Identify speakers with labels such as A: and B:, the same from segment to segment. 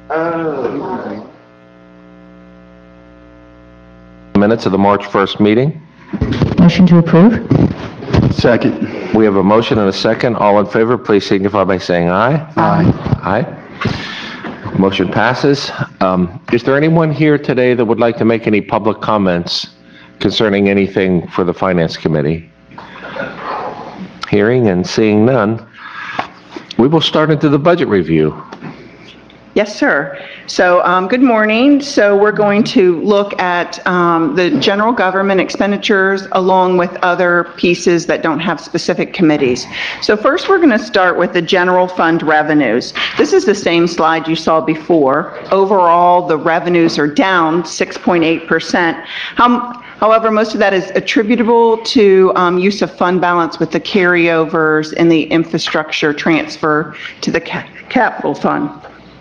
A: Minutes of the March 1st meeting.
B: Motion to approve?
C: Second.
A: We have a motion and a second. All in favor, please signify by saying aye.
C: Aye.
A: Aye. Motion passes. Is there anyone here today that would like to make any public comments concerning anything for the Finance Committee? Hearing and seeing none, we will start into the budget review.
D: Yes, sir. So good morning. So we're going to look at the general government expenditures along with other pieces that don't have specific committees. So first we're going to start with the general fund revenues. This is the same slide you saw before. Overall, the revenues are down 6.8%. However, most of that is attributable to use of fund balance with the carryovers and the infrastructure transfer to the capital fund.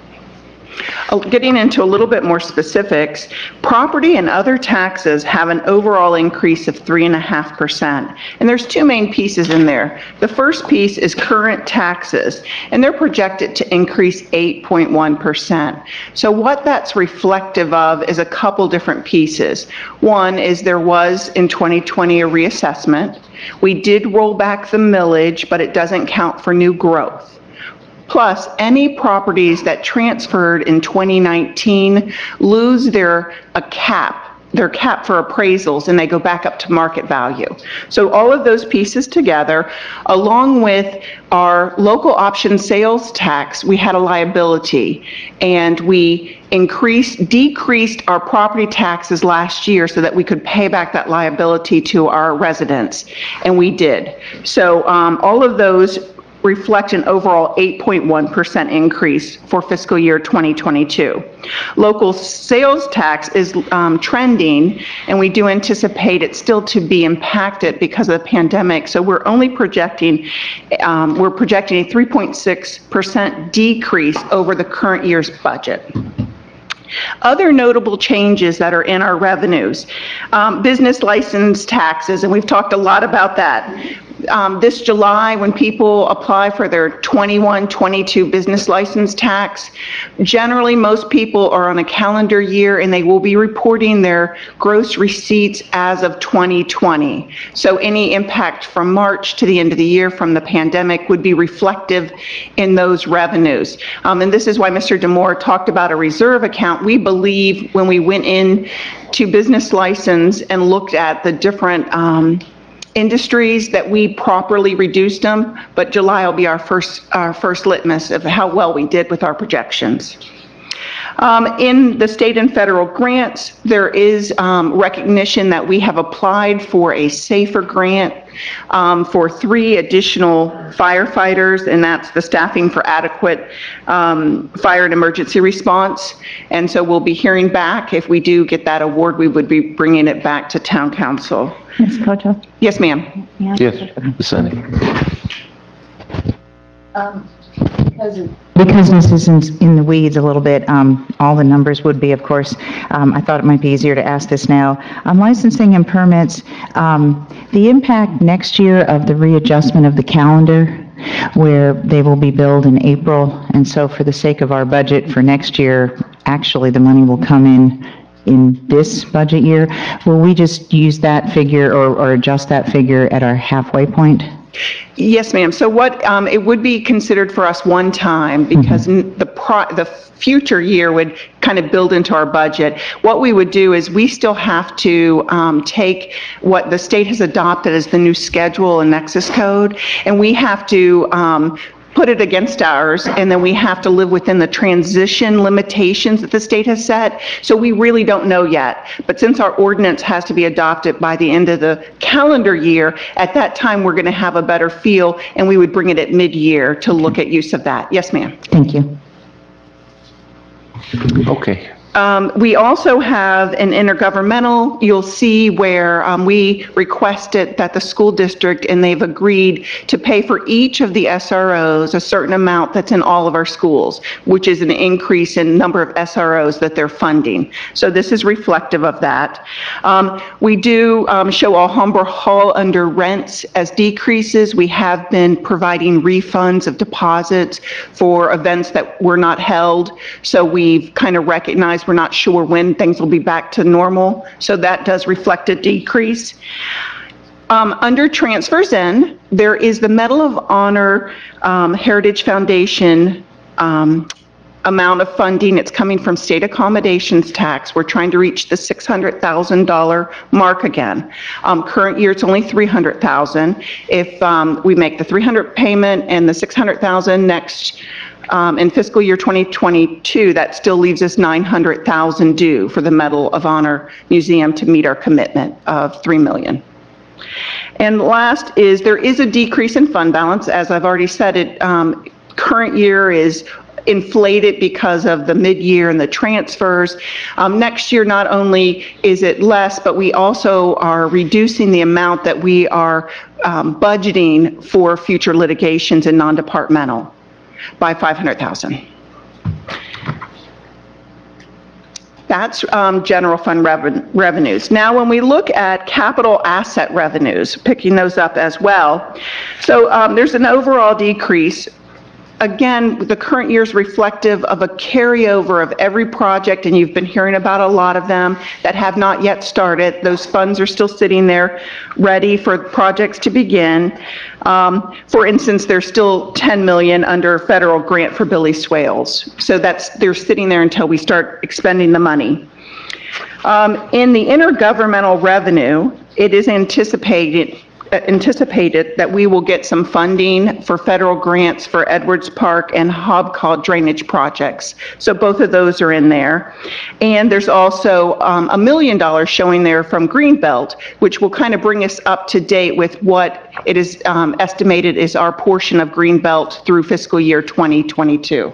D: Getting into a little bit more specifics, property and other taxes have an overall increase of 3.5%. And there's two main pieces in there. The first piece is current taxes, and they're projected to increase 8.1%. So what that's reflective of is a couple different pieces. One is there was in 2020 a reassessment. We did roll back the millage, but it doesn't count for new growth. Plus, any properties that transferred in 2019 lose their cap for appraisals, and they go back up to market value. So all of those pieces together, along with our local option sales tax, we had a liability, and we decreased our property taxes last year so that we could pay back that liability to our residents, and we did. So all of those reflect an overall 8.1% increase for fiscal year 2022. Local sales tax is trending, and we do anticipate it still to be impacted because of the pandemic. So we're only projecting a 3.6% decrease over the current year's budget. Other notable changes that are in our revenues, business license taxes, and we've talked a lot about that. This July, when people apply for their 21-22 business license tax, generally most people are on a calendar year and they will be reporting their gross receipts as of 2020. So any impact from March to the end of the year from the pandemic would be reflective in those revenues. And this is why Mr. DeMore talked about a reserve account. We believe when we went in to business license and looked at the different industries that we properly reduced them, but July will be our first litmus of how well we did with our projections. In the state and federal grants, there is recognition that we have applied for a SAFER grant for 3 additional firefighters, and that's the staffing for adequate fire and emergency response. And so we'll be hearing back. If we do get that award, we would be bringing it back to town council.
B: Ms. Koto?
D: Yes, ma'am.
A: Yes, Sunny.
B: Because this is in the weeds a little bit, all the numbers would be, of course, I thought it might be easier to ask this now. On licensing and permits, the impact next year of the readjustment of the calendar, where they will be billed in April, and so for the sake of our budget for next year, actually the money will come in this budget year. Will we just use that figure or adjust that figure at our halfway point?
D: Yes, ma'am. So what it would be considered for us one time, because the future year would kind of build into our budget. What we would do is we still have to take what the state has adopted as the new schedule and nexus code, and we have to put it against ours, and then we have to live within the transition limitations that the state has set. So we really don't know yet. But since our ordinance has to be adopted by the end of the calendar year, at that time we're going to have a better feel, and we would bring it at mid-year to look at use of that. Yes, ma'am.
B: Thank you.
A: Okay.
D: We also have an intergovernmental, you'll see where we requested that the school district, and they've agreed to pay for each of the SROs a certain amount that's in all of our schools, which is an increase in number of SROs that they're funding. So this is reflective of that. We do show Alhambra Hall under rents as decreases. We have been providing refunds of deposits for events that were not held. So we've kind of recognized we're not sure when things will be back to normal. So that does reflect a decrease. Under transfers in, there is the Medal of Honor Heritage Foundation amount of funding. It's coming from state accommodations tax. We're trying to reach the $600,000 mark again. Current year, it's only $300,000. If we make the $300 payment and the $600,000 next in fiscal year 2022, that still leaves us $900,000 due for the Medal of Honor Museum to meet our commitment of $3 million. And last is there is a decrease in fund balance. As I've already said, current year is inflated because of the mid-year and the transfers. Next year, not only is it less, but we also are reducing the amount that we are budgeting for future litigations and non-departmental by $500,000. That's general fund revenues. Now, when we look at capital asset revenues, picking those up as well, so there's an overall decrease. Again, the current year is reflective of a carryover of every project, and you've been hearing about a lot of them that have not yet started. Those funds are still sitting there ready for projects to begin. For instance, there's still $10 million under federal grant for Billy Swales. So they're sitting there until we start expending the money. In the intergovernmental revenue, it is anticipated that we will get some funding for federal grants for Edwards Park and Hobcaw drainage projects. So both of those are in there. And there's also $1 million showing there from Greenbelt, which will kind of bring us up to date with what it is estimated is our portion of Greenbelt through fiscal year 2022.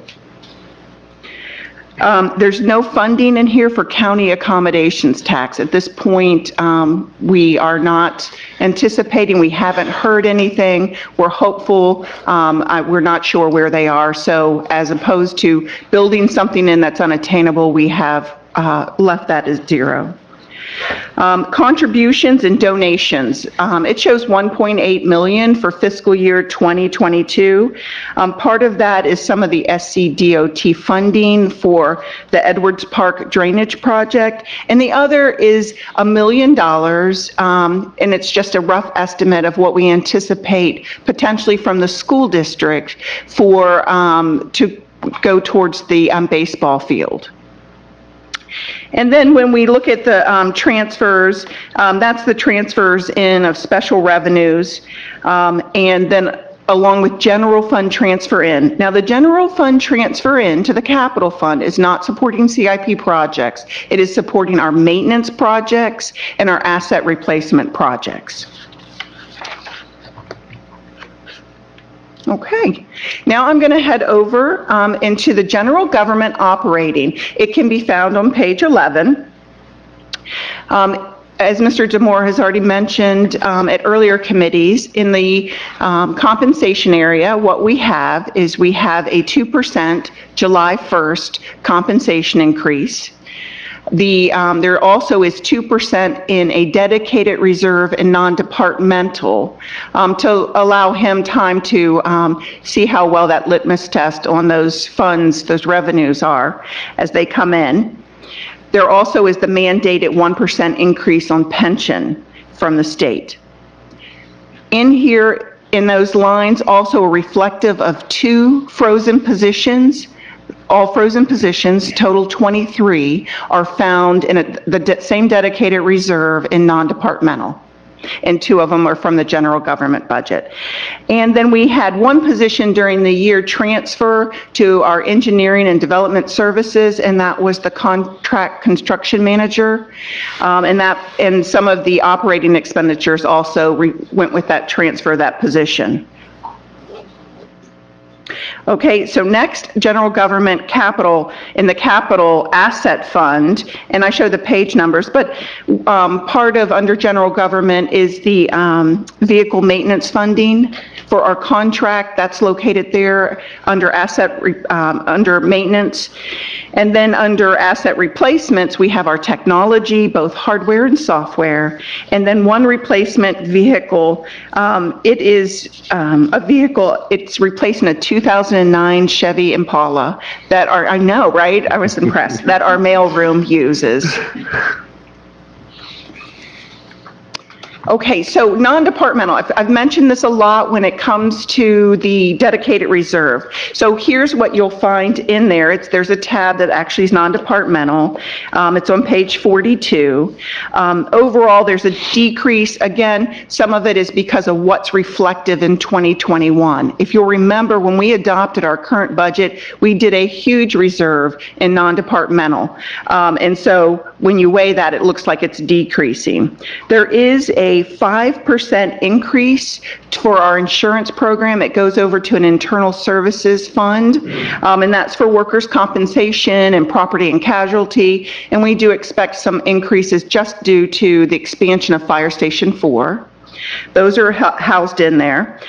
D: There's no funding in here for county accommodations tax. At this point, we are not anticipating, we haven't heard anything. We're hopeful, we're not sure where they are. So as opposed to building something in that's unattainable, we have left that as zero. Contributions and donations. It shows $1.8 million for fiscal year 2022. Part of that is some of the SCDOT funding for the Edwards Park drainage project, and the other is $1 million, and it's just a rough estimate of what we anticipate potentially from the school district for to go towards the baseball field. And then when we look at the transfers, that's the transfers in of special revenues, and then along with general fund transfer in. Now, the general fund transfer in to the capital fund is not supporting CIP projects. It is supporting our maintenance projects and our asset replacement projects. Okay, now I'm going to head over into the general government operating. It can be found on page 11. As Mr. Damore has already mentioned at earlier committees, in the compensation area, what we have is we have a 2% July 1st compensation increase. There also is 2% in a dedicated reserve and non-departmental to allow him time to see how well that litmus test on those funds, those revenues are as they come in. There also is the mandated 1% increase on pension from the state. In here, in those lines, also reflective of 2 frozen positions. All frozen positions, total 23, are found in the same dedicated reserve in non-departmental, and 2 of them are from the general government budget. And then we had 1 position during the year transfer to our engineering and development services, and that was the contract construction manager, and some of the operating expenditures also went with that transfer, that position. Okay, so next, general government capital, in the capital asset fund, and I show the page numbers, but part of under general government is the vehicle maintenance funding for our contract. That's located there under under maintenance. And then under asset replacements, we have our technology, both hardware and software. And then one replacement vehicle, it is a vehicle, it's replacing a 2009 Chevy Impala that I know, right? I was impressed, that our mailroom uses. Okay, so non-departmental, I've mentioned this a lot when it comes to the dedicated reserve. So here's what you'll find in there. There's a tab that actually is non-departmental. It's on page 42. Overall, there's a decrease. Again, some of it is because of what's reflective in 2021. If you'll remember, when we adopted our current budget, we did a huge reserve in non-departmental. And so when you weigh that, it looks like it's decreasing. There is a 5% increase for our insurance program. It goes over to an internal services fund, and that's for workers' compensation and property and casualty. And we do expect some increases just due to the expansion of Fire Station 4. Those are housed in there.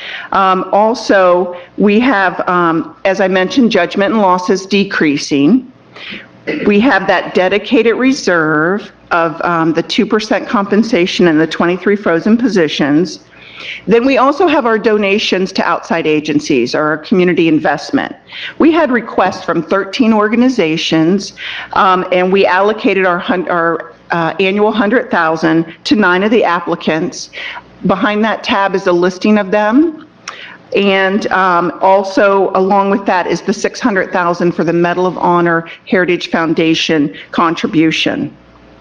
D: Also, we have, as I mentioned, judgment and losses decreasing. We have that dedicated reserve of the 2% compensation and the 23 frozen positions. Then we also have our donations to outside agencies, or our community investment. We had requests from 13 organizations, and we allocated our annual $100,000 to 9 of the applicants. Behind that tab is a listing of them. And also, along with that, is the $600,000 for the Medal of Honor Heritage Foundation contribution.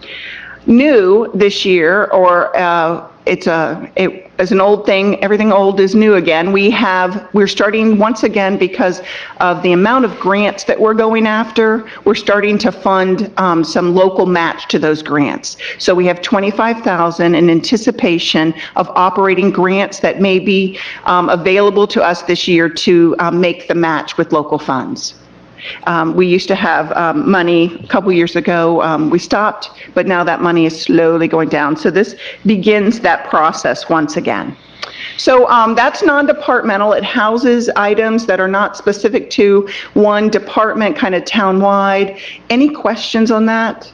D: New this year, or it's an old thing, everything old is new again. We're starting once again, because of the amount of grants that we're going after, we're starting to fund some local match to those grants. So we have $25,000 in anticipation of operating grants that may be available to us this year to make the match with local funds. We used to have money a couple years ago. We stopped, but now that money is slowly going down. So this begins that process once again. So that's non-departmental. It houses items that are not specific to one department, kind of town-wide. Any questions on that?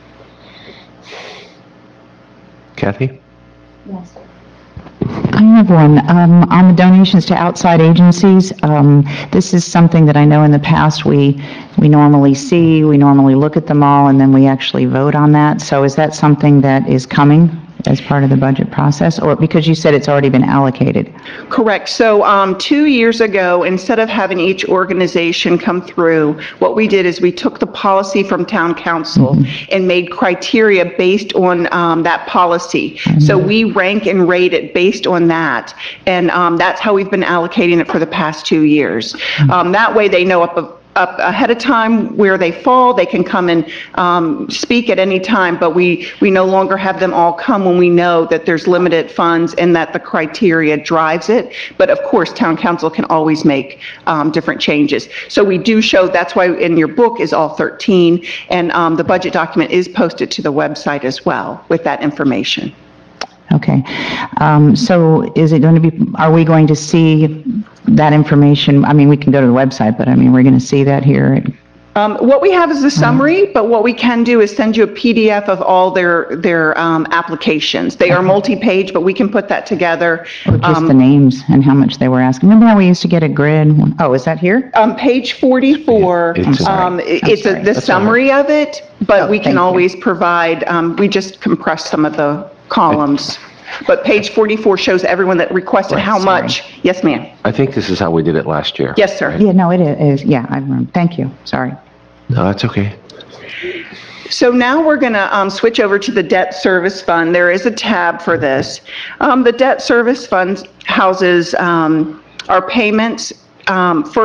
A: Kathy?
B: Yes. I have one. On the donations to outside agencies, this is something that I know in the past we normally see, we normally look at them all, and then we actually vote on that. So is that something that is coming as part of the budget process, or because you said it's already been allocated?
D: Correct. So 2 years ago, instead of having each organization come through, what we did is we took the policy from town council and made criteria based on that policy. So we rank and rate it based on that. And that's how we've been allocating it for the past 2 years. That way they know up ahead of time where they fall. They can come and speak at any time, but we no longer have them all come when we know that there's limited funds and that the criteria drives it. But of course, town council can always make different changes. So we do show, that's why in your book is all 13, and the budget document is posted to the website as well with that information.
B: Okay. So is it going to be, are we going to see that information? I mean, we can go to the website, but I mean, we're going to see that here.
D: What we have is a summary, but what we can do is send you a PDF of all their applications. They are multi-page, but we can put that together.
B: Or just the names and how much they were asking. Remember how we used to get a grid? Oh, is that here?
D: Page 44, it's the summary of it, but we can always provide, we just compressed some of the columns. But page 44 shows everyone that requested how much. Yes, ma'am.
A: I think this is how we did it last year.
D: Yes, sir.
B: Yeah, no, it is. Yeah, I remember. Thank you. Sorry.
A: No, that's okay.
D: So now we're going to switch over to the debt service fund. There is a tab for this. The debt service fund houses our payments. First,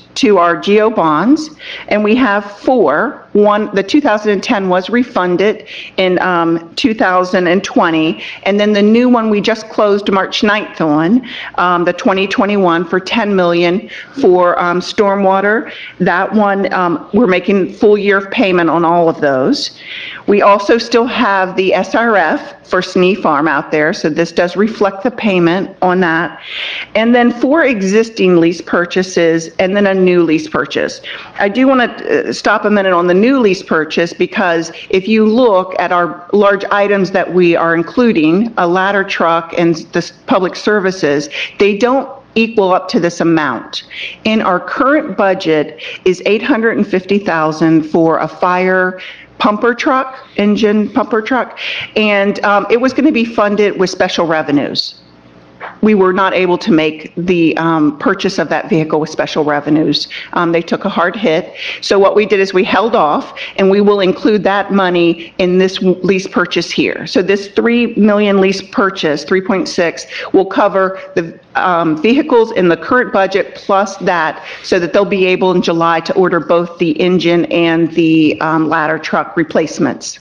D: to our GO bonds, and we have 4. One, the 2010 was refunded in 2020, and then the new one we just closed March 9th on, the 2021 for $10 million for stormwater. That one, we're making full year of payment on all of those. We also still have the SRF for Snee Farm out there, so this does reflect the payment on that. And then 4 existing lease purchases, and then a new lease purchase. I do want to stop a minute on the new lease purchase, because if you look at our large items that we are including, a ladder truck and the public services, they don't equal up to this amount. In our current budget is $850,000 for a fire pumper truck, engine pumper truck, and it was going to be funded with special revenues. We were not able to make the purchase of that vehicle with special revenues. They took a hard hit. So what we did is we held off, and we will include that money in this lease purchase here. So this $3 million lease purchase, 3.6, will cover the vehicles in the current budget plus that, so that they'll be able in July to order both the engine and the ladder truck replacements.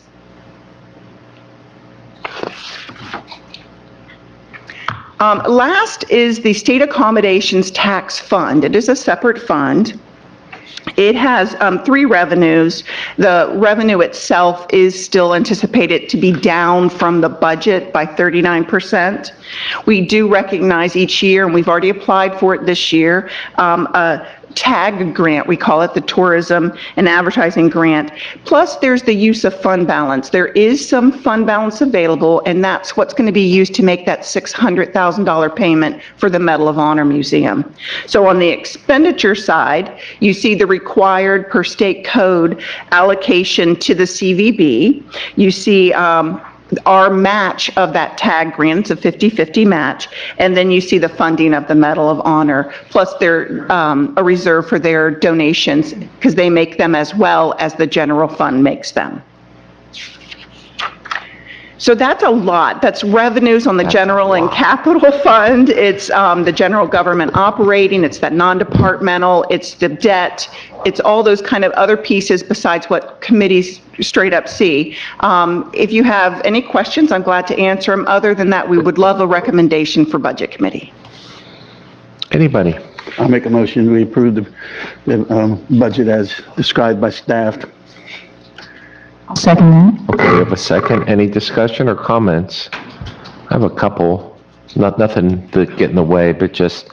D: Last is the State Accommodations Tax Fund. It is a separate fund. It has 3 revenues. The revenue itself is still anticipated to be down from the budget by 39%. We do recognize each year, and we've already applied for it this year, a TAG grant, we call it, the Tourism and Advertising Grant. Plus, there's the use of fund balance. There is some fund balance available, and that's what's going to be used to make that $600,000 payment for the Medal of Honor Museum. So on the expenditure side, you see the required per state code allocation to the CVB. You see our match of that TAG grant, it's a 50-50 match, and then you see the funding of the Medal of Honor, plus their a reserve for their donations, because they make them as well as the general fund makes them. So that's a lot. That's revenues on the general and capital fund. It's the general government operating, it's that non-departmental, it's the debt, it's all those kind of other pieces besides what committees straight up see. If you have any questions, I'm glad to answer them. Other than that, we would love a recommendation for Budget Committee.
A: Anybody?
C: I'll make a motion, we approve the budget as described by staff.
B: I'll second that.
A: Okay, we have a second. Any discussion or comments? I have a couple, nothing to get in the way, but just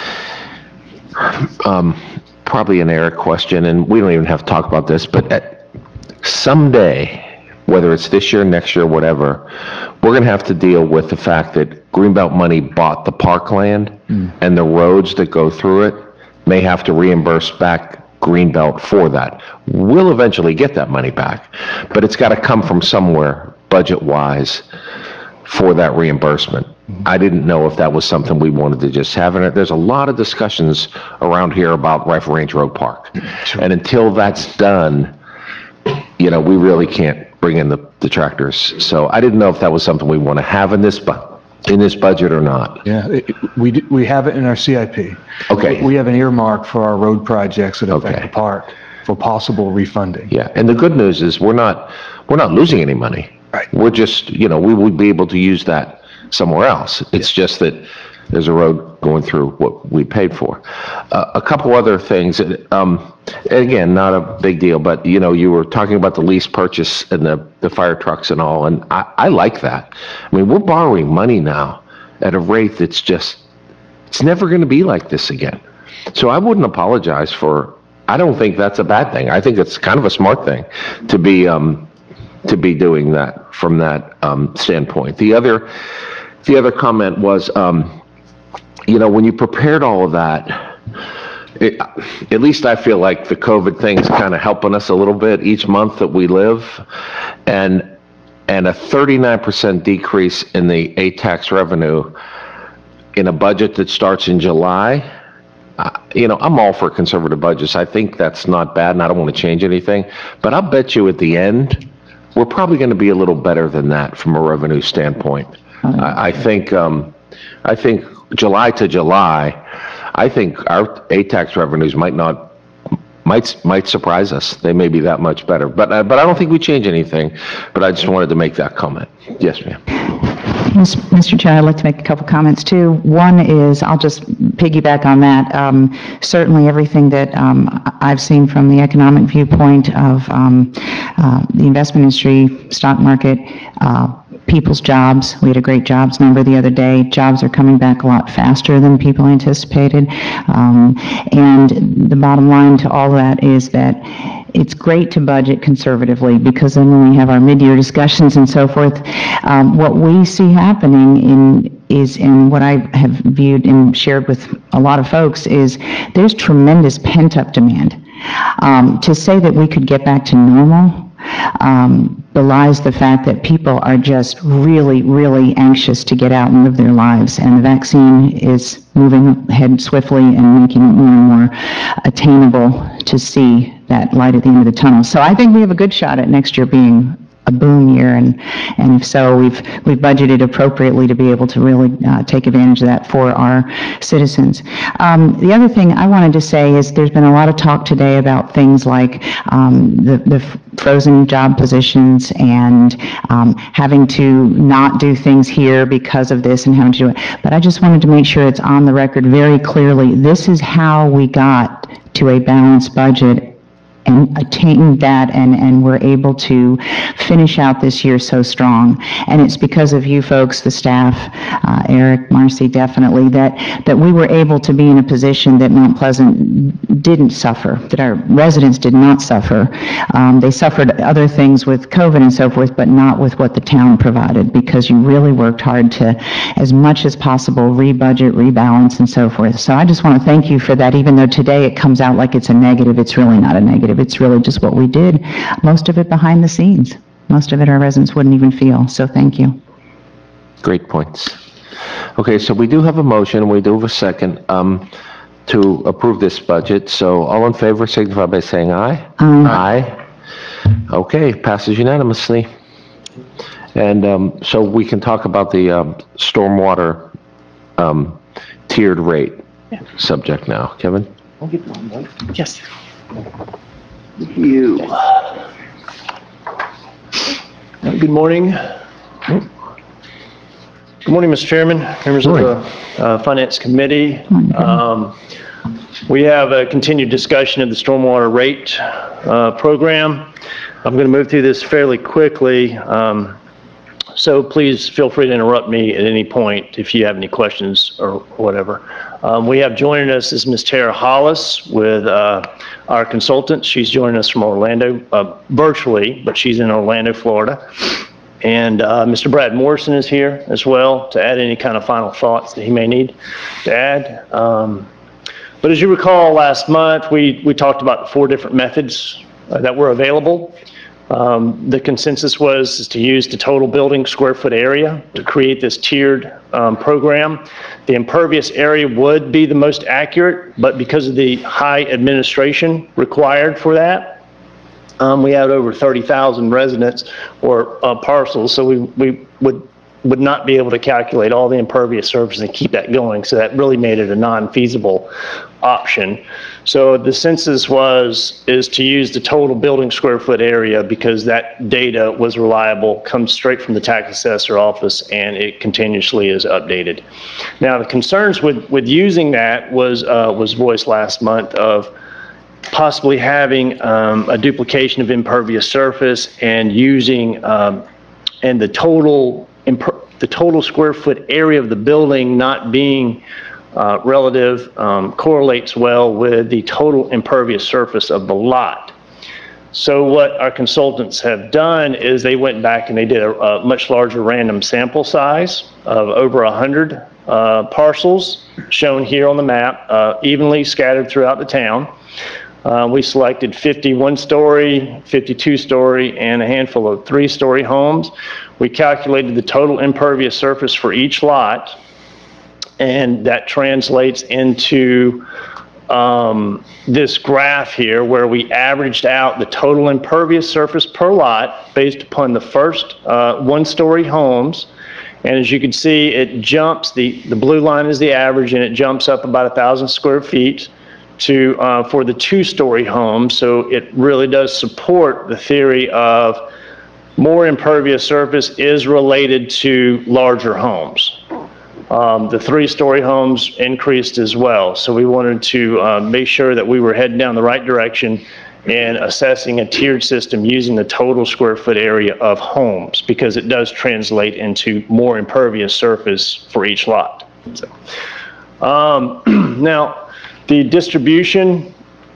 A: probably an Eric question, and we don't even have to talk about this, but someday, whether it's this year, next year, whatever, we're going to have to deal with the fact that Greenbelt money bought the parkland, and the roads that go through it may have to reimburse back Greenbelt for that. We'll eventually get that money back, but it's got to come from somewhere budget-wise for that reimbursement. I didn't know if that was something we wanted to just have in it. There's a lot of discussions around here about Rifle Range Road Park, and until that's done, you know, we really can't bring in the tractors. So I didn't know if that was something we want to have in this budget or not.
E: Yeah, we have it in our CIP.
A: Okay.
E: We have an earmark for our road projects that affect
A: Okay.
E: the park for possible refunding.
A: Yeah, and the good news is we're not losing any money.
E: Right.
A: We're just, you know, we would be able to use that somewhere else. It's just that there's a road going through what we paid for. A couple other things, again, not a big deal, but, you know, you were talking about the lease purchase and the fire trucks and all, and I like that. I mean, we're borrowing money now at a rate that's just, it's never going to be like this again. So I wouldn't apologize for, I don't think that's a bad thing. I think it's kind of a smart thing to be doing that from that standpoint. The other comment was, you know, when you prepared all of that, at least I feel like the COVID thing's kind of helping us a little bit each month that we live, and a 39% decrease in the A-tax revenue in a budget that starts in July. You know, I'm all for conservative budgets. I think that's not bad, and I don't want to change anything, but I'll bet you at the end, we're probably going to be a little better than that from a revenue standpoint. I think July to July, I think our A-tax revenues might surprise us. They may be that much better, but I don't think we change anything. But I just wanted to make that comment. Yes, ma'am.
B: Mr. Chair, I'd like to make a couple comments too. One is, I'll just piggyback on that. Certainly everything that I've seen from the economic viewpoint of the investment industry, stock market, people's jobs. We had a great jobs number the other day. Jobs are coming back a lot faster than people anticipated. And the bottom line to all that is that it's great to budget conservatively, because then when we have our mid-year discussions and so forth, what we see happening in what I have viewed and shared with a lot of folks is there's tremendous pent-up demand. To say that we could get back to normal belies the fact that people are just really, really anxious to get out and live their lives, and the vaccine is moving ahead swiftly and making it more and more attainable to see that light at the end of the tunnel. So I think we have a good shot at next year being a boom year, and if so, we've budgeted appropriately to be able to really take advantage of that for our citizens. The other thing I wanted to say is there's been a lot of talk today about things like the frozen job positions and having to not do things here because of this and having to do it. But I just wanted to make sure it's on the record very clearly. This is how we got to a balanced budget and attained that, and we're able to finish out this year so strong. And it's because of you folks, the staff, Eric, Marcy, definitely, that we were able to be in a position that Mount Pleasant didn't suffer, that our residents did not suffer. They suffered other things with COVID and so forth, but not with what the town provided, because you really worked hard to, as much as possible, rebudget, rebalance, and so forth. So I just want to thank you for that. Even though today it comes out like it's a negative, it's really not a negative. It's really just what we did, most of it behind the scenes. Most of it our residents wouldn't even feel, so thank you.
A: Great points. Okay, so we do have a motion, we do have a second to approve this budget. So all in favor signify by saying aye. Aye. Okay, passes unanimously. And so we can talk about the stormwater tiered rate subject now. Kevin?
D: Yes.
F: Good morning. Good morning, Mr. Chairman, members of the Finance Committee. We have a continued discussion of the stormwater rate program. I'm going to move through this fairly quickly, so please feel free to interrupt me at any point if you have any questions or whatever. We have joining us is Ms. Tara Hollis with our consultant. She's joining us from Orlando, virtually, but she's in Orlando, Florida. And Mr. Brad Morrison is here as well to add any kind of final thoughts that he may need to add. But as you recall, last month we talked about 4 different methods that were available. The consensus was to use the total building square foot area to create this tiered program. The impervious area would be the most accurate, but because of the high administration required for that, we had over 30,000 residents or parcels, so we would not be able to calculate all the impervious surface and keep that going. So that really made it a non-feasible option. So the census is to use the total building square foot area because that data was reliable, comes straight from the tax assessor office, and it continuously is updated. Now the concerns with using that was voiced last month of possibly having a duplication of impervious surface and using and the total square foot area of the building not being relative correlates well with the total impervious surface of the lot. So what our consultants have done is they went back and they did a much larger random sample size of over 100 parcels shown here on the map, evenly scattered throughout the town. We selected 50 one-story, 52 story, and a handful of 3-story homes. We calculated the total impervious surface for each lot, and that translates into this graph here where we averaged out the total impervious surface per lot based upon the first 1-story homes And as you can see, it jumps, the blue line is the average, and it jumps up about 1,000 square feet to for the two-story home. So it really does support the theory of more impervious surface is related to larger homes. The three-story homes increased as well. So we wanted to make sure that we were heading down the right direction and assessing a tiered system using the total square foot area of homes, because it does translate into more impervious surface for each lot. So, now, the distribution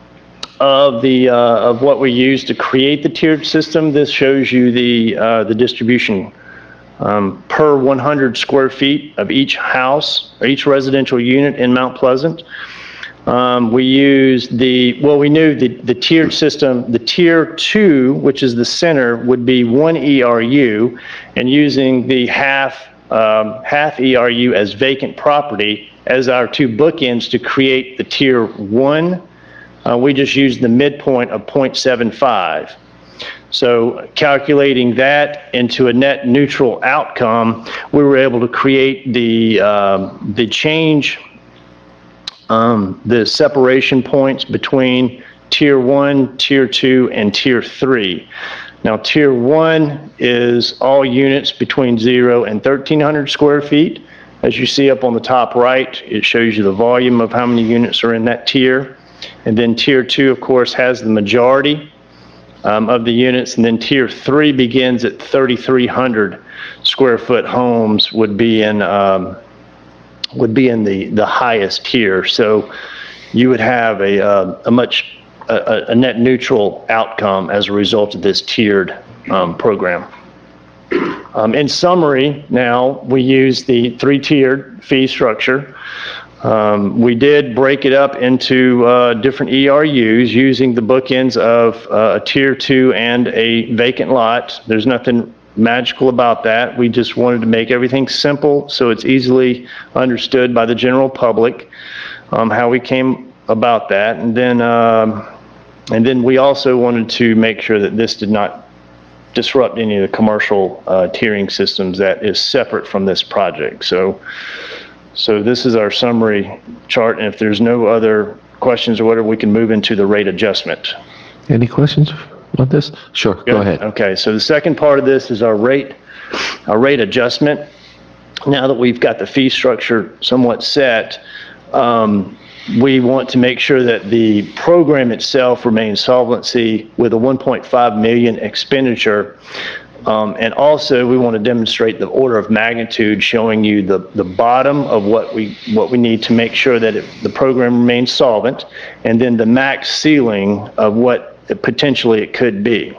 F: of what we use to create the tiered system, this shows you the distribution per 100 square feet of each house, or each residential unit in Mount Pleasant. We used we knew the tiered system, the tier 2, which is the center, would be 1 ERU, and using the half ERU as vacant property as our two bookends to create the tier 1, we just used the midpoint of 0.75. So calculating that into a net neutral outcome, we were able to create the change, the separation points between tier 1, tier 2, and tier 3. Now, tier 1 is all units between 0 and 1,300 square feet. As you see up on the top right, it shows you the volume of how many units are in that tier. And then tier 2, of course, has the majority of the units. And then tier 3 begins at 3,300 square foot homes would be in the highest tier. So you would have a net neutral outcome as a result of this tiered program. In summary, now we use the 3-tiered fee structure. We did break it up into different ERUs using the bookends of a tier 2 and a vacant lot. There's nothing magical about that. We just wanted to make everything simple so it's easily understood by the general public, how we came about that. And then we also wanted to make sure that this did not disrupt any of the commercial tiering systems that is separate from this project. So this is our summary chart, and if there's no other questions or whatever, we can move into the rate adjustment.
A: Any questions about this? Sure, go ahead.
F: Okay, so the second part of this is our rate adjustment. Now that we've got the fee structure somewhat set, we want to make sure that the program itself remains solvency with a 1.5 million expenditure. And also we want to demonstrate the order of magnitude, showing you the bottom of what we need to make sure that the program remains solvent, and then the max ceiling of what potentially it could be.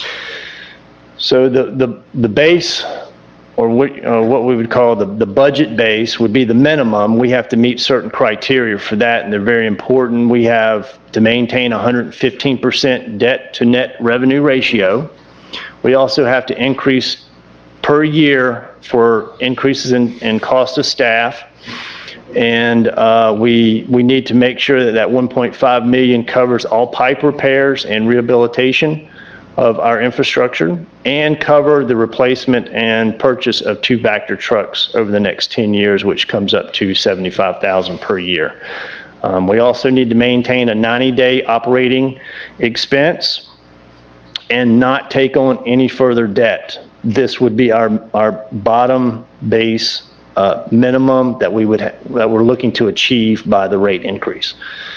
F: So the base, or what we would call the budget base, would be the minimum. We have to meet certain criteria for that, and they're very important. We have to maintain 115% debt to net revenue ratio. We also have to increase per year for increases in cost of staff. And we need to make sure that 1.5 million covers all pipe repairs and rehabilitation of our infrastructure, and cover the replacement and purchase of 2 Vector trucks over the next 10 years, which comes up to $75,000 per year. We also need to maintain a 90-day operating expense and not take on any further debt. This would be our bottom base minimum that we're looking to achieve by the rate increase.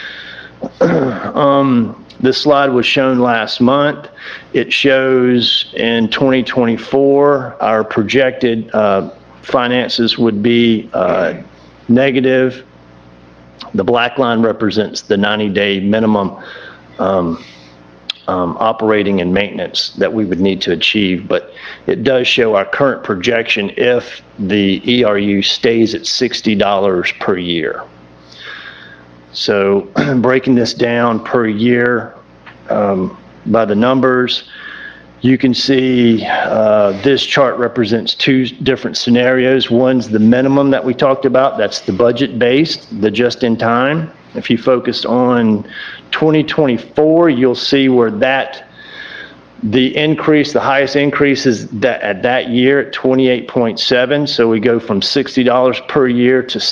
F: This slide was shown last month. It shows in 2024 our projected finances would be negative. The black line represents the 90-day minimum operating and maintenance that we would need to achieve, but it does show our current projection if the ERU stays at $60 per year. So breaking this down per year by the numbers, you can see this chart represents 2 different scenarios. One's the minimum that we talked about. That's the budget-based, the just-in-time. If you focused on 2024, you'll see where that The increase, the highest increase is that at that year at 28.7. So we go from $60 per year to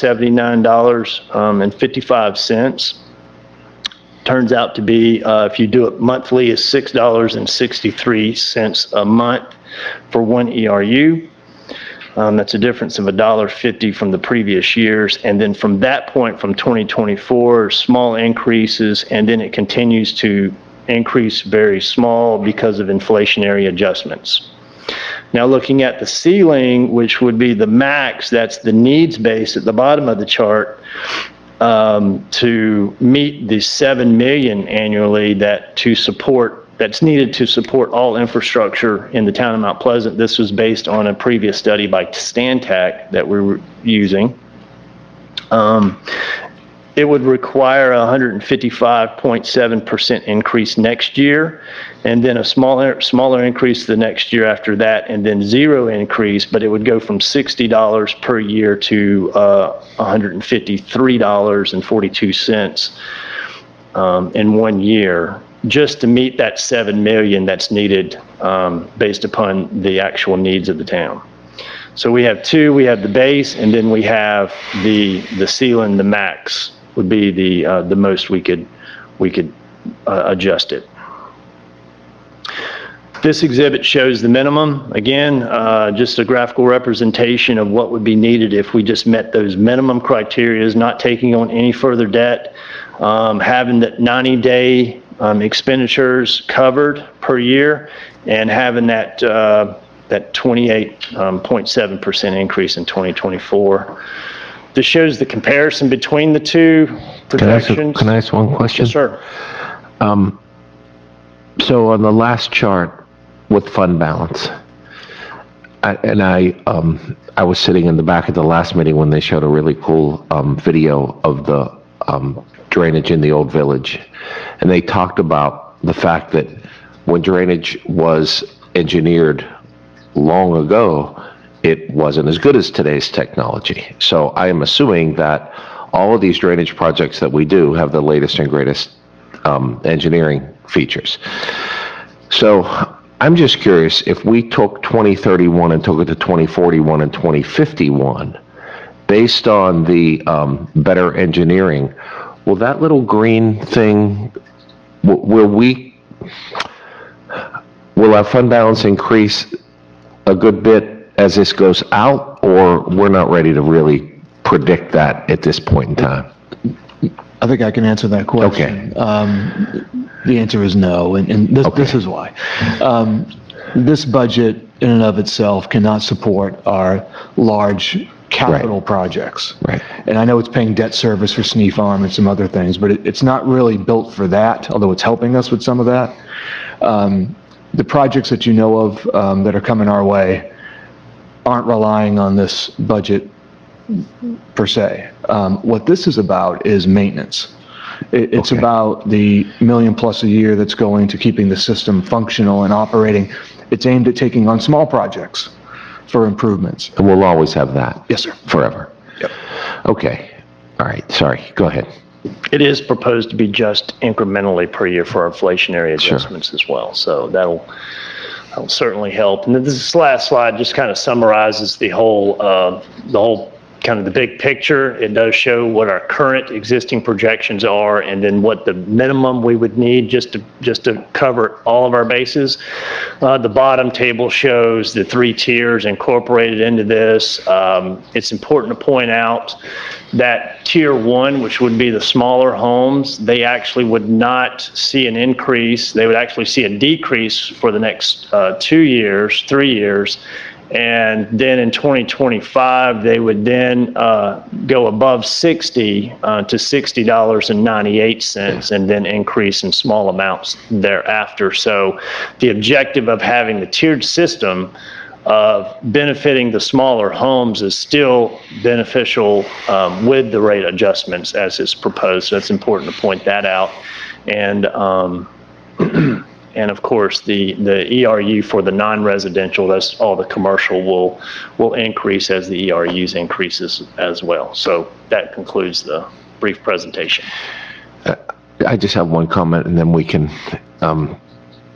F: $79.55. Turns out to be, if you do it monthly, is $6.63 a month for one ERU. That's a difference of $1.50 from the previous years. And then from that point, from 2024, small increases, and then it continues to increase very small because of inflationary adjustments. Now looking at the ceiling, which would be the max, that's the needs base at the bottom of the chart, to meet the 7 million annually that's needed to support all infrastructure in the town of Mount Pleasant. This was based on a previous study by Stantec that we were using. It would require a 155.7% increase next year, and then a smaller increase the next year after that, and then zero increase, but it would go from $60 per year to $153.42 in 1 year, just to meet that 7 million that's needed based upon the actual needs of the town. So we have two, we have the base, and then we have the ceiling, the max would be the most we could adjust it. This exhibit shows the minimum. Again, just a graphical representation of what would be needed if we just met those minimum criteria, not taking on any further debt, having that 90-day expenditures covered per year, and having that 28.7% increase in 2024. This shows the comparison between the two projections.
A: Can I ask one question?
F: Yes, sir.
A: So on the last chart with fund balance, I was sitting in the back of the last meeting when they showed a really cool video of the drainage in the old village, and they talked about the fact that when drainage was engineered long ago, it wasn't as good as today's technology. So I am assuming that all of these drainage projects that we do have the latest and greatest engineering features. So I'm just curious, if we took 2031 and took it to 2041 and 2051, based on the better engineering, will that little green thing, will our fund balance increase a good bit as this goes out, or we're not ready to really predict that at this point in time?
E: I think I can answer that question.
A: Okay.
E: The answer is no, and this is why. This budget in and of itself cannot support our large capital projects.
A: Right.
E: And I know it's paying debt service for Snee Farm and some other things, but it's not really built for that, although it's helping us with some of that. The projects that you know of that are coming our way aren't relying on this budget per se. What this is about is maintenance. It's about the $1 million+ a year that's going to keeping the system functional and operating. It's aimed at taking on small projects for improvements.
A: And we'll always have that?
E: Yes, sir.
A: Forever?
E: Yep.
A: Okay. All right. Sorry. Go ahead.
F: It is proposed to be just incrementally per year for inflationary adjustments as well. So that'll certainly help. And then this last slide just kind of summarizes the whole kind of the big picture. It does show what our current existing projections are, and then what the minimum we would need just to cover all of our bases. The bottom table shows the 3 tiers incorporated into this. It's important to point out that tier 1, which would be the smaller homes, they actually would not see an increase. They would actually see a decrease for the next 3 years. And then in 2025, they would then go above 60 to $60.98, and then increase in small amounts thereafter. So the objective of having the tiered system of benefiting the smaller homes is still beneficial with the rate adjustments as is proposed. So it's important to point that out. And and of course, the ERU for the non-residential, that's all the commercial, will increase as the ERUs increases as well. So that concludes the brief presentation.
A: I just have one comment, and then we can,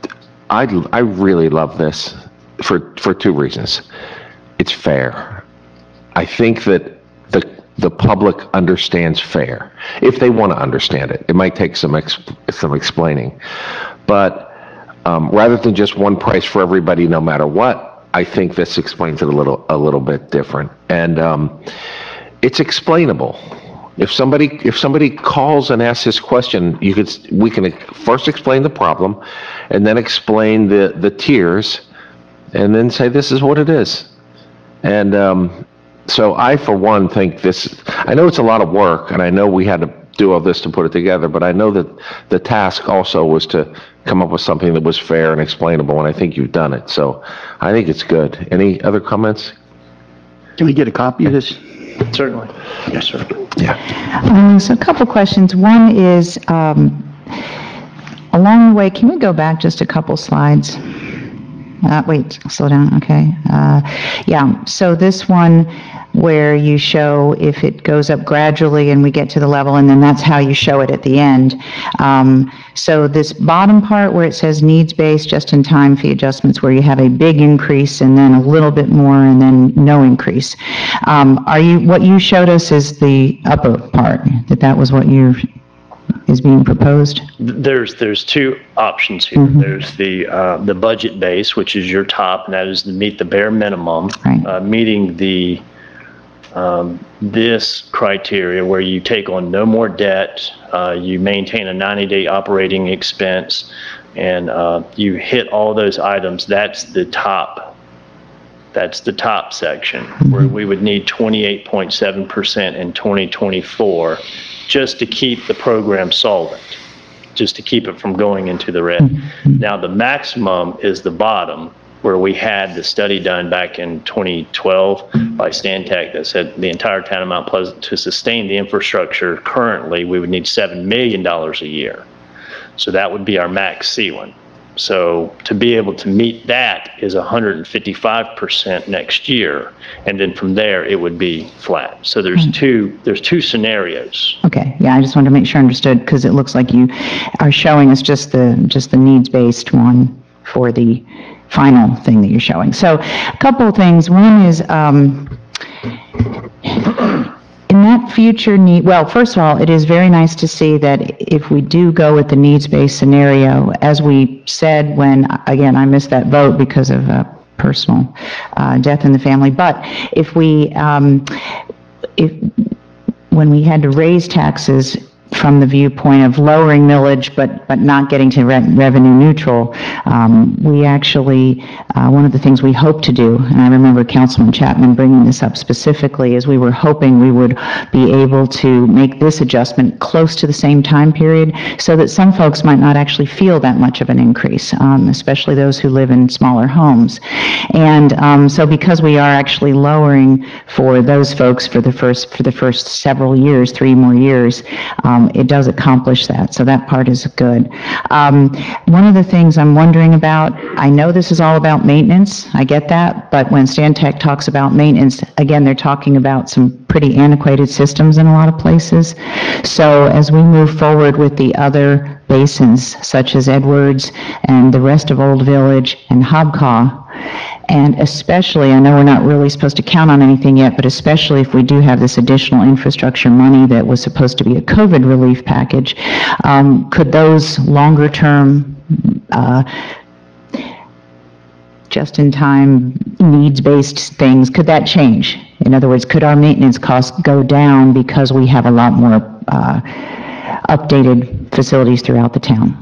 A: I really love this for two reasons. It's fair. I think that the public understands fair, if they want to understand it. It might take some explaining. But rather than just one price for everybody no matter what, I think this explains it a little bit different. And it's explainable. If somebody calls and asks this question, we can first explain the problem, and then explain the tiers, and then say this is what it is. And so I, for one, think this. I know it's a lot of work, and I know we had to do all this to put it together, but I know that the task also was to come up with something that was fair and explainable, and I think you've done it. So I think it's good. Any other comments?
C: Can we get a copy of this?
F: Certainly.
C: Yes, sir.
A: Yeah.
B: So a couple questions. One is, along the way, can we go back just a couple slides? Wait, slow down, okay. Yeah, so this one where you show if it goes up gradually and we get to the level, and then that's how you show it at the end. So this bottom part where it says needs-based just-in-time fee adjustments, where you have a big increase and then a little bit more and then no increase. What you showed us is the upper part, that was what is being proposed?
F: There's two options here.
B: Mm-hmm.
F: There's the budget base, which is your top, and that is to meet the bare minimum.
B: Right.
F: Meeting this criteria where you take on no more debt, you maintain a 90-day operating expense, and you hit all those items. That's the top section, where we would need 28.7% in 2024 just to keep the program solvent, just to keep it from going into the red. Now, the maximum is the bottom, where we had the study done back in 2012 by Stantec that said the entire town of Mount Pleasant, to sustain the infrastructure currently, we would need $7 million a year. So that would be our max ceiling. So to be able to meet that is 155% next year, and then from there it would be flat. So there's two scenarios.
B: Okay, yeah, I just wanted to make sure I understood, because it looks like you are showing us just the needs-based one for the final thing that you're showing. So a couple of things. One is, in that future need, well, first of all, it is very nice to see that if we do go with the needs-based scenario, as we said when, again, I missed that vote because of personal death in the family, but when we had to raise taxes from the viewpoint of lowering millage but not getting to revenue neutral, we actually, one of the things we hope to do, and I remember Councilman Chapman bringing this up specifically, is we were hoping we would be able to make this adjustment close to the same time period so that some folks might not actually feel that much of an increase, especially those who live in smaller homes. And so because we are actually lowering for those folks for the first several years, 3 more years, it does accomplish that, so that part is good. One of the things I'm wondering about, I know this is all about maintenance, I get that, but when Stantec talks about maintenance, again, they're talking about some pretty antiquated systems in a lot of places. So as we move forward with the other basins, such as Edwards and the rest of Old Village and Hobcaw, and especially, I know we're not really supposed to count on anything yet, but especially if we do have this additional infrastructure money that was supposed to be a COVID relief package, could those longer-term, just-in-time, needs-based things, could that change? In other words, could our maintenance costs go down because we have a lot more updated facilities throughout the town?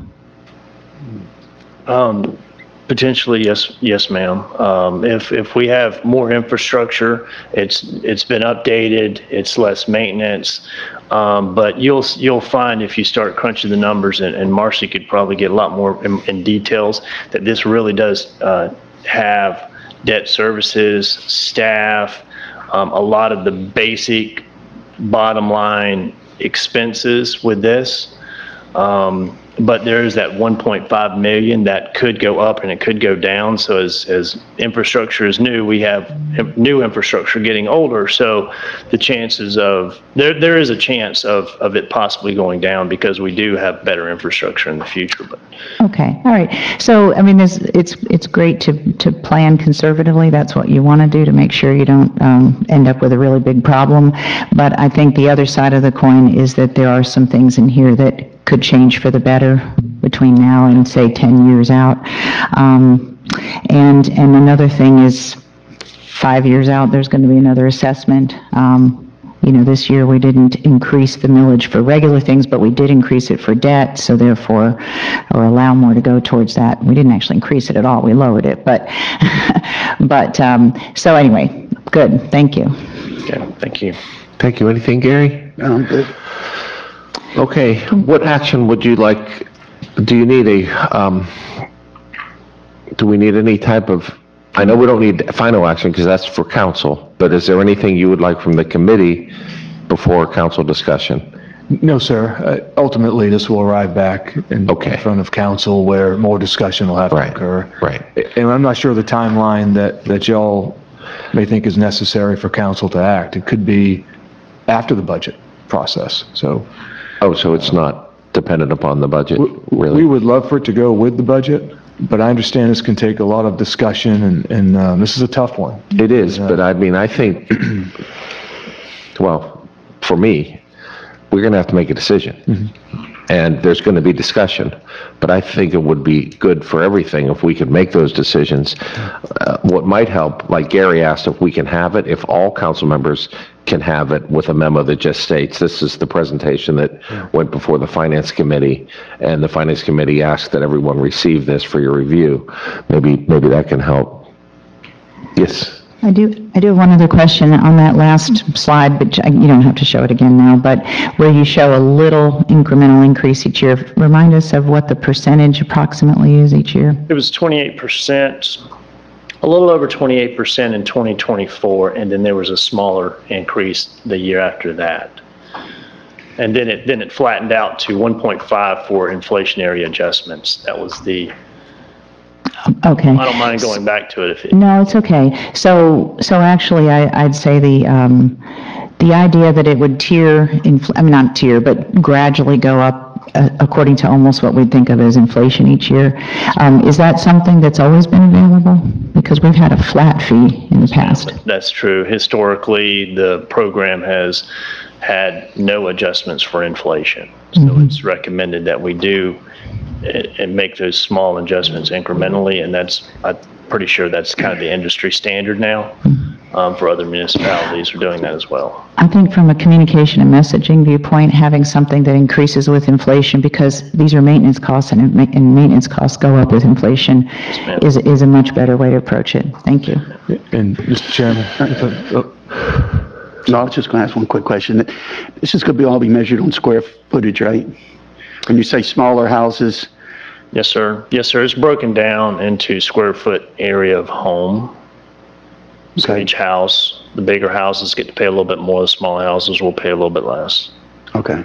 F: Potentially, yes, ma'am. If we have more infrastructure, it's been updated, it's less maintenance, but you'll find if you start crunching the numbers, and Marcy could probably get a lot more in details, that this really does have debt services, staff, a lot of the basic bottom line expenses with this. But there is that 1.5 million that could go up and it could go down. So as infrastructure is new, we have new infrastructure getting older. So the chances of, there is a chance of it possibly going down because we do have better infrastructure in the future. But
B: Okay, all right. So, I mean, it's great to plan conservatively. That's what you want to do to make sure you don't end up with a really big problem. But I think the other side of the coin is that there are some things in here that could change for the better between now and, say, 10 years out. And another thing is 5 years out, there's going to be another assessment. You know, this year we didn't increase the millage for regular things, but we did increase it for debt, so therefore, or allow more to go towards that. We didn't actually increase it at all, we lowered it, but, so anyway, good, thank you.
F: okay, thank you.
A: Thank you. Anything, Gary?
C: Good.
A: Okay, what action would you like, do you need do we need any type of, I know we don't need final action because that's for council, but is there anything you would like from the committee before council discussion?
E: No, sir. Ultimately, this will arrive back in front of council where more discussion will have to occur.
A: Right.
E: And I'm not sure the timeline that y'all may think is necessary for council to act. It could be after the budget process, so.
A: Oh, so it's not dependent upon the budget, really?
E: We would love for it to go with the budget, but I understand this can take a lot of discussion, and this is a tough one.
A: It is, but I mean, I think, well, for me, we're going to have to make a decision. And there's going to be discussion, but I think it would be good for everything if we could make those decisions. What might help, like Gary asked, if we can have it, if all council members can have it with a memo that just states, this is the presentation that went before the Finance Committee, and the Finance Committee asked that everyone receive this for your review. Maybe that can help. Yes?
B: I do have one other question on that last slide, but you don't have to show it again now, but where you show a little incremental increase each year, remind us of what the percentage approximately is each year.
F: It was 28%, a little over 28% in 2024, and then there was a smaller increase the year after that. And then it flattened out to 1.5 for inflationary adjustments. That was the,
B: Okay.
F: I don't mind going back to it if it.
B: No, it's okay. So actually, I'd say the idea that it would not tier, but gradually go up according to almost what we'd think of as inflation each year. Is that something that's always been available? Because we've had a flat fee in the past.
F: That's true. Historically, the program has had no adjustments for inflation. So it's recommended that we do and make those small adjustments incrementally, and I'm pretty sure that's kind of the industry standard now. For other municipalities are doing that as well.
B: I think from a communication and messaging viewpoint, having something that increases with inflation, because these are maintenance costs, and maintenance costs go up with inflation, is a much better way to approach it. Thank you.
E: And Mr. Chairman,
C: No, I was just going to ask one quick question. This is going to all be measured on square footage, right? When you say smaller houses?
F: Yes, sir. Yes, sir. It's broken down into square foot area of home. So each house, the bigger houses get to pay a little bit more, the smaller houses will pay a little bit less.
C: Okay.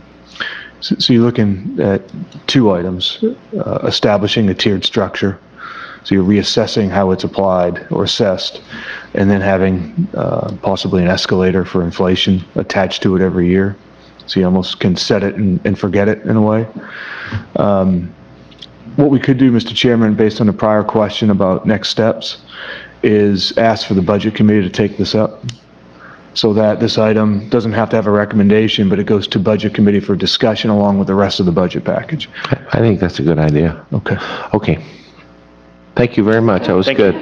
E: So you're looking at two items, establishing a tiered structure. So you're reassessing how it's applied or assessed, and then having possibly an escalator for inflation attached to it every year. So you almost can set it and forget it in a way. What we could do, Mr. Chairman, based on the prior question about next steps, is ask for the Budget Committee to take this up so that this item doesn't have to have a recommendation, but it goes to Budget Committee for discussion along with the rest of the budget package.
A: I think that's a good idea.
E: Okay.
A: Okay. Thank you very much. That was good.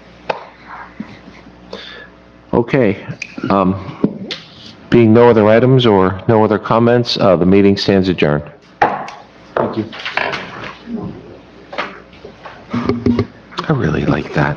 A: Okay. Being no other items or no other comments, the meeting stands adjourned.
E: Thank you.
A: I really like that.